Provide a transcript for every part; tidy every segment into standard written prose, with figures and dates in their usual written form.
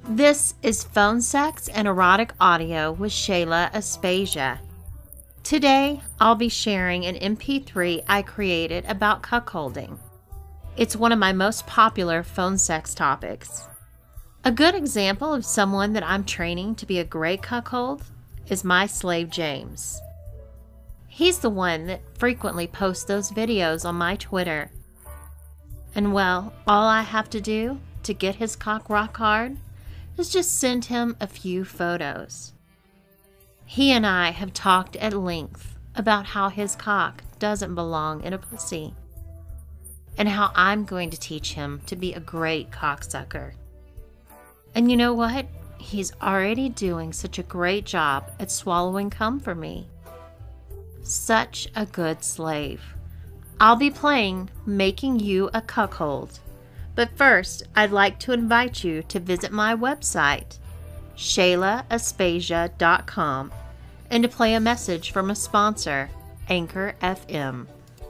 This is Phone Sex and Erotic Audio with Shayla Aspasia. Today, I'll be sharing an MP3 I created about cuckolding. It's one of my most popular phone sex topics. A good example of someone that I'm training to be a great cuckold is my slave James. He's the one that frequently posts those videos on my Twitter. And well, all I have to do to get his cock rock hard is just send him a few photos. He and I have talked at length about how his cock doesn't belong in a pussy, and how I'm going to teach him to be a great cocksucker. And you know what? He's already doing such a great job at swallowing cum for me. Such a good slave. I'll be playing Making You a Cuckold. But first, I'd like to invite you to visit my website, ShaylaAspasia.com, and to play a message from a sponsor, Anchor FM.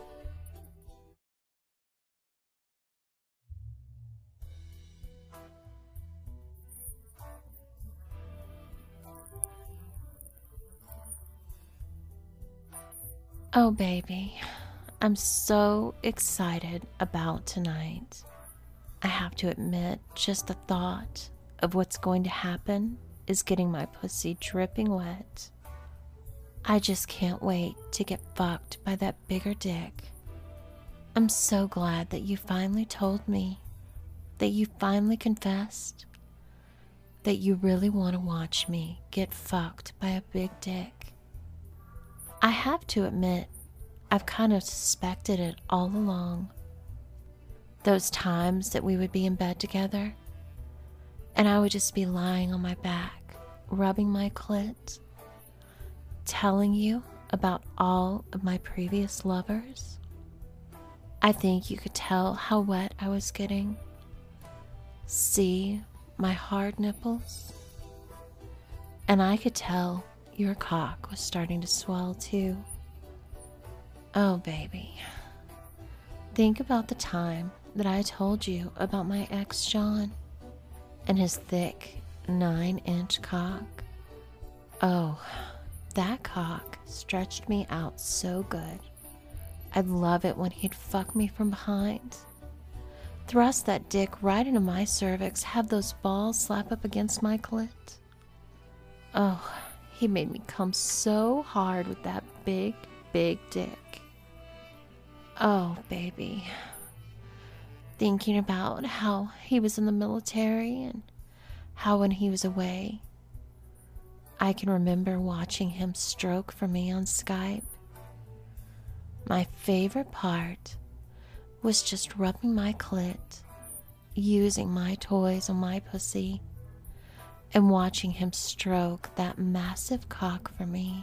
Oh, baby, I'm so excited about tonight. I have to admit, just the thought of what's going to happen is getting my pussy dripping wet. I just can't wait to get fucked by that bigger dick. I'm so glad that you finally told me, that you finally confessed, that you really want to watch me get fucked by a big dick. I have to admit, I've kind of suspected it all along. Those times that we would be in bed together, and I would just be lying on my back, rubbing my clit, telling you about all of my previous lovers. I think you could tell how wet I was getting. See my hard nipples? And I could tell your cock was starting to swell too. Oh, baby. Think about the time that I told you about my ex John and his thick 9-inch cock. Oh, that cock stretched me out so good. I'd love it when he'd fuck me from behind, thrust that dick right into my cervix, have those balls slap up against my clit. Oh, he made me come so hard with that big dick. Oh, baby. Thinking about how he was in the military and how when he was away, I can remember watching him stroke for me on Skype. My favorite part was just rubbing my clit, using my toys on my pussy, and watching him stroke that massive cock for me.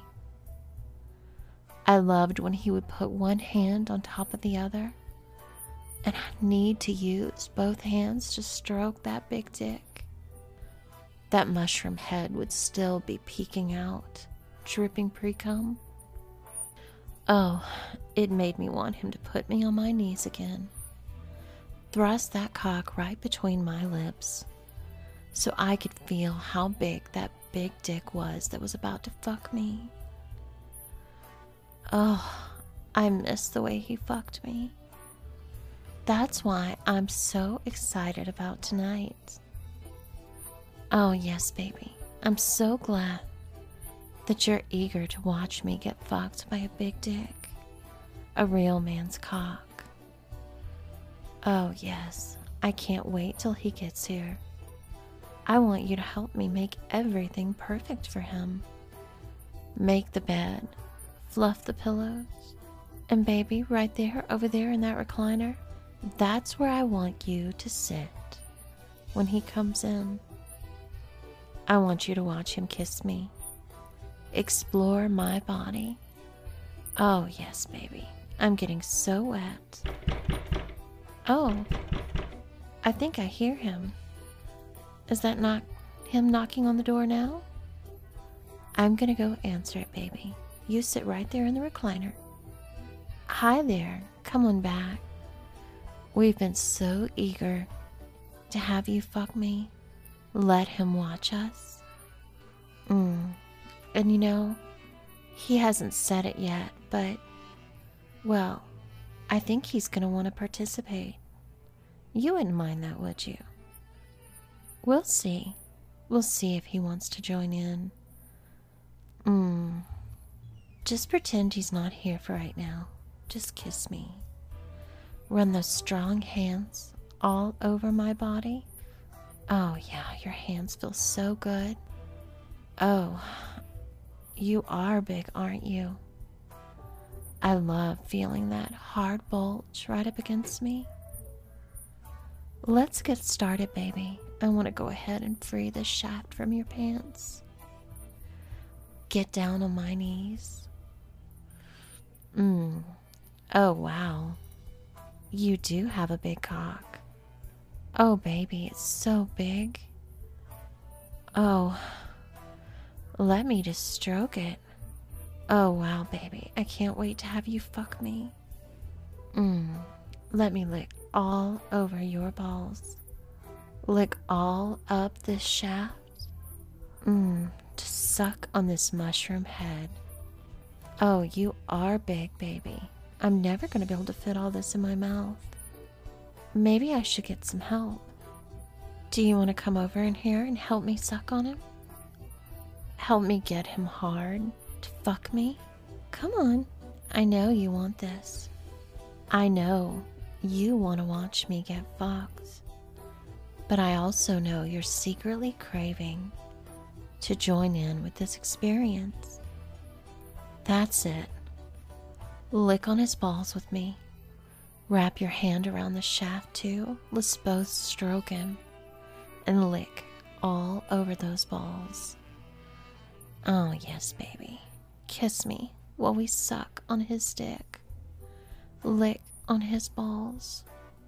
I loved when he would put one hand on top of the other, and I'd need to use both hands to stroke that big dick. That mushroom head would still be peeking out, dripping pre-cum. Oh, it made me want him to put me on my knees again, thrust that cock right between my lips, so I could feel how big that big dick was that was about to fuck me. Oh, I miss the way he fucked me. That's why I'm so excited about tonight. Oh yes, baby, I'm so glad that you're eager to watch me get fucked by a big dick, a real man's cock. Oh yes, I can't wait till he gets here. I want you to help me make everything perfect for him. Make the bed, fluff the pillows, and baby, right there, over there in that recliner, that's where I want you to sit when he comes in. I want you to watch him kiss me, explore my body. Oh yes, baby, I'm getting so wet. Oh, I think I hear him. Is that not him knocking on the door now? I'm gonna go answer it, baby. You sit right there in the recliner. Hi there, come on back. We've been so eager to have you fuck me let him watch us. And you know, he hasn't said it yet, but, well, I think he's gonna want to participate. You wouldn't mind that, would you? We'll see. We'll see if he wants to join in. Just pretend he's not here for right now. Just kiss me. Run those strong hands all over my body. Oh yeah, your hands feel so good. Oh, you are big, aren't you? I love feeling that hard bulge right up against me. Let's get started, baby. I want to go ahead and free this shaft from your pants. Get down on my knees. Oh, wow. You do have a big cock. Oh, baby, it's so big. Oh, let me just stroke it. Oh, wow, baby. I can't wait to have you fuck me. Let me lick all over your balls. Lick all up this shaft. Just suck on this mushroom head. Oh, you are big, baby. I'm never going to be able to fit all this in my mouth. Maybe I should get some help. Do you want to come over in here and help me suck on him? Help me get him hard to fuck me? Come on. I know you want this. I know you want to watch me get fucked. But I also know you're secretly craving to join in with this experience. That's it. Lick on his balls with me. Wrap your hand around the shaft too. Let's both stroke him and lick all over those balls. Oh yes, baby. Kiss me while we suck on his dick. Lick on his balls.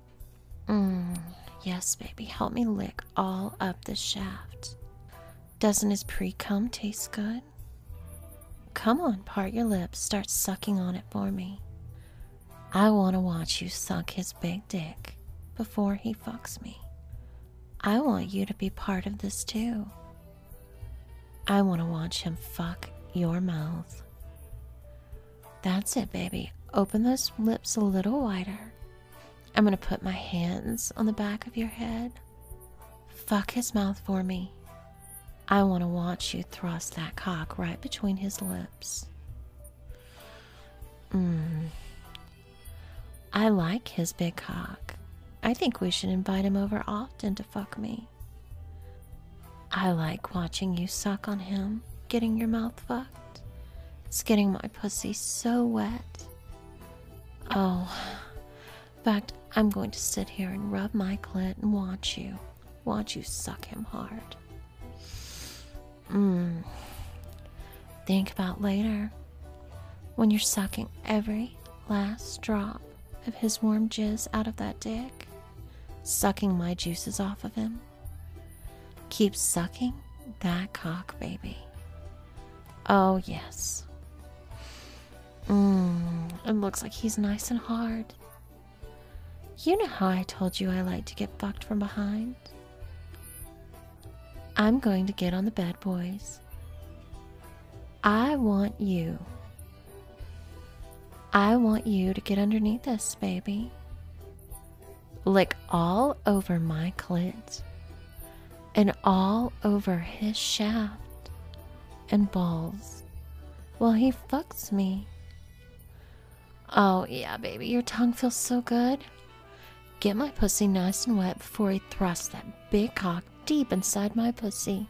Yes, baby. Help me lick all up the shaft. Doesn't his pre-cum taste good? Come on, part your lips. Start sucking on it for me. I want to watch you suck his big dick before he fucks me. I want you to be part of this too. I want to watch him fuck your mouth. That's it, baby. Open those lips a little wider. I'm going to put my hands on the back of your head. Fuck his mouth for me. I want to watch you thrust that cock right between his lips. I like his big cock. I think we should invite him over often to fuck me. I like watching you suck on him, getting your mouth fucked. It's getting my pussy so wet. Oh, in fact, I'm going to sit here and rub my clit and watch you suck him hard. Think about later, when you're sucking every last drop of his warm jizz out of that dick, sucking my juices off of him. Keep sucking that cock, baby. Oh, yes. It looks like he's nice and hard. You know how I told you I like to get fucked from behind? I'm going to get on the bed, boys. I want you to get underneath this, baby. Lick all over my clit and all over his shaft and balls while he fucks me. Oh yeah, baby, your tongue feels so good. Get my pussy nice and wet before he thrusts that big cock deep inside my pussy.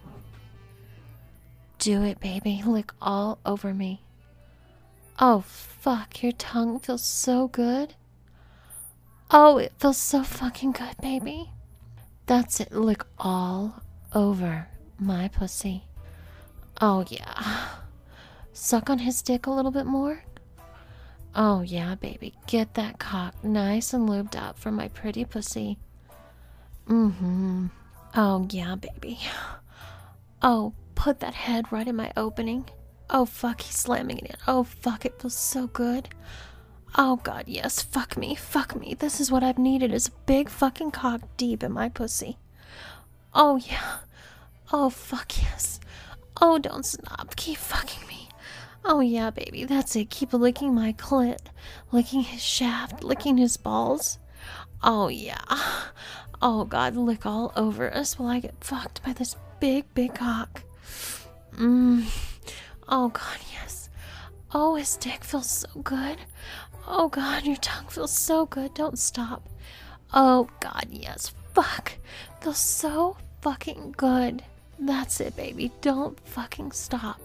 Do it, baby. Lick all over me. Oh, fuck. Your tongue feels so good. Oh, it feels so fucking good, baby. That's it. Lick all over my pussy. Oh, yeah. Suck on his dick a little bit more. Oh, yeah, baby. Get that cock nice and lubed up for my pretty pussy. Oh, yeah, baby. Oh, put that head right in my opening. Oh, fuck, he's slamming it in. Oh, fuck, it feels so good. Oh, God, yes, fuck me, fuck me. This is what I've needed, is a big fucking cock deep in my pussy. Oh, yeah. Oh, fuck yes. Oh, don't stop. Keep fucking me. Oh, yeah, baby. That's it. Keep licking my clit. Licking his shaft. Licking his balls. Oh, yeah. Oh, God. Lick all over us while I get fucked by this big, big cock. Oh, God, yes. Oh, his dick feels so good. Oh, God, your tongue feels so good. Don't stop. Oh, God, yes. Fuck. Feels so fucking good. That's it, baby. Don't fucking stop.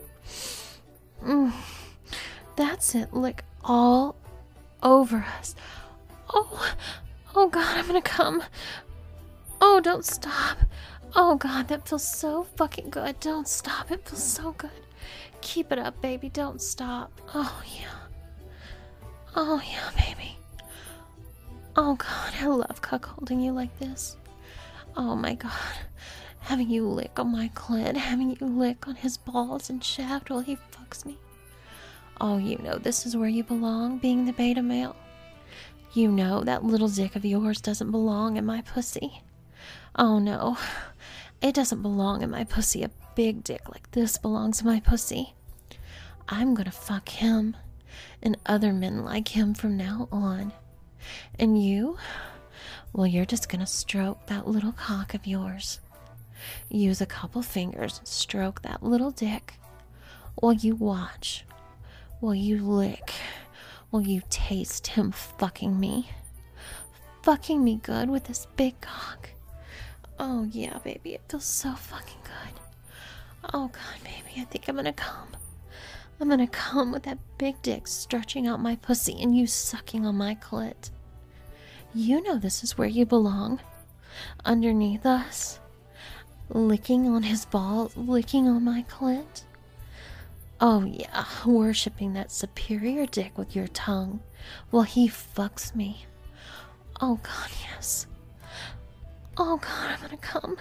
That's it. Lick all over us. Oh, God, I'm gonna come. Oh, don't stop. Oh, God, that feels so fucking good. Don't stop. It feels so good. Keep it up, baby. Don't stop. Oh, yeah. Oh, yeah, baby. Oh, God, I love cuckolding you like this. Oh, my God. Having you lick on my clit, having you lick on his balls and shaft while he fucks me. Oh, you know this is where you belong, being the beta male. You know that little dick of yours doesn't belong in my pussy. Oh, no. It doesn't belong in my pussy. A big dick like this belongs in my pussy. I'm gonna fuck him and other men like him from now on. And you? Well, you're just gonna stroke that little cock of yours. Use a couple fingers, stroke that little dick while you watch, while you lick, while you taste him fucking me. Fucking me good with this big cock. Oh, yeah, baby, it feels so fucking good. Oh, God, baby, I think I'm gonna come. I'm gonna come with that big dick stretching out my pussy and you sucking on my clit. You know this is where you belong. Underneath us. Licking on his balls, licking on my clit. Oh, yeah, worshipping that superior dick with your tongue while he fucks me. Oh, God, yes. Oh, God, I'm gonna come.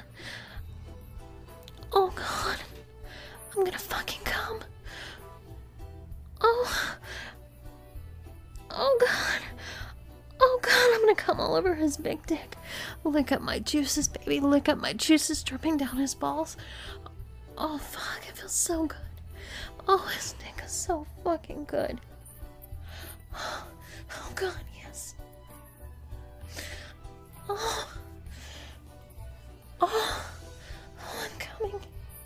Oh, God, I'm gonna fucking come. Oh. Oh, God. Oh, God, I'm gonna come all over his big dick. Lick up my juices, baby. Lick up my juices dripping down his balls. Oh, fuck, it feels so good. Oh, his dick is so fucking good. Oh, God, yes. Oh. Oh. Oh, I'm coming.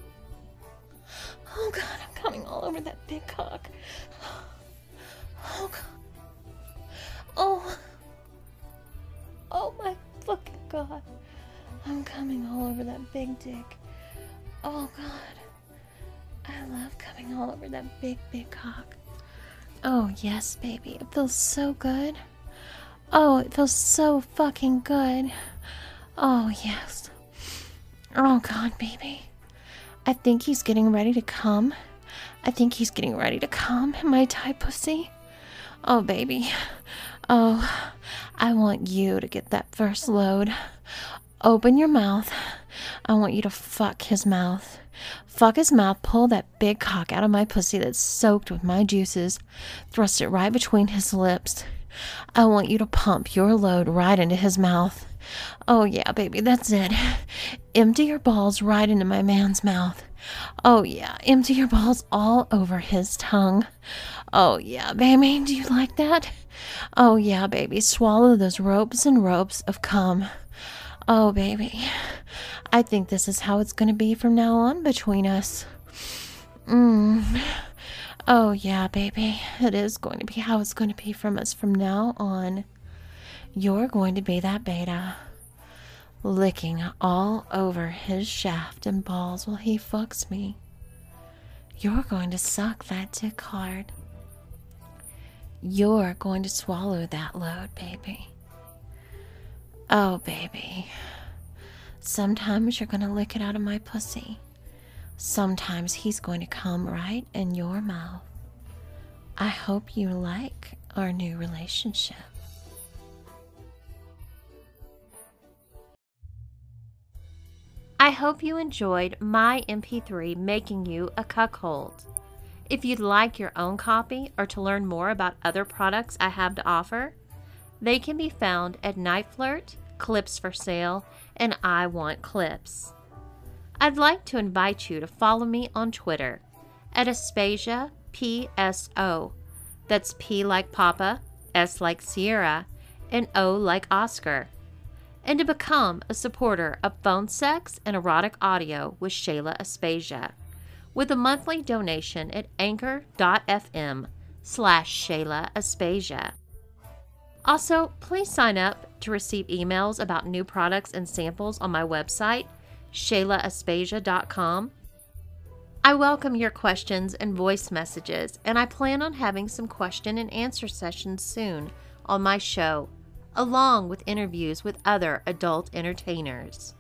Oh, God, I'm coming all over that big cock. Oh, God. Oh. Oh, my fucking God. I'm coming all over that big dick. Oh, God. I love coming all over that big, big cock. Oh, yes, baby. It feels so good. Oh, it feels so fucking good. Oh, yes. Oh, God, baby. I think he's getting ready to come. I think he's getting ready to come in my tight pussy. Oh, baby. Oh, I want you to get that first load. Open your mouth. I want you to fuck his mouth. Fuck his mouth, pull that big cock out of my pussy that's soaked with my juices. Thrust it right between his lips. I want you to pump your load right into his mouth. Oh, yeah, baby, that's it. Empty your balls right into my man's mouth. Oh, yeah, empty your balls all over his tongue. Oh, yeah, baby, do you like that? Oh, yeah, baby, swallow those ropes and ropes of cum. Oh, baby, I think this is how it's going to be from now on between us. Oh, yeah, baby, it is going to be how it's going to be from us from now on. You're going to be that beta, licking all over his shaft and balls while he fucks me. You're going to suck that dick hard. You're going to swallow that load, baby. Oh, baby. Sometimes you're going to lick it out of my pussy. Sometimes he's going to come right in your mouth. I hope you like our new relationship. I hope you enjoyed my MP3 making you a cuckold. If you'd like your own copy or to learn more about other products I have to offer, they can be found at Night Flirt, Clips for Sale, and I Want Clips. I'd like to invite you to follow me on Twitter at Aspasia PSO. That's P like Papa, S like Sierra, and O like Oscar. And to become a supporter of phone sex and erotic audio with Shayla Aspasia, with a monthly donation at anchor.fm/Shayla Aspasia. Also, please sign up to receive emails about new products and samples on my website, ShaylaAspasia.com. I welcome your questions and voice messages, and I plan on having some question and answer sessions soon on my show, along with interviews with other adult entertainers.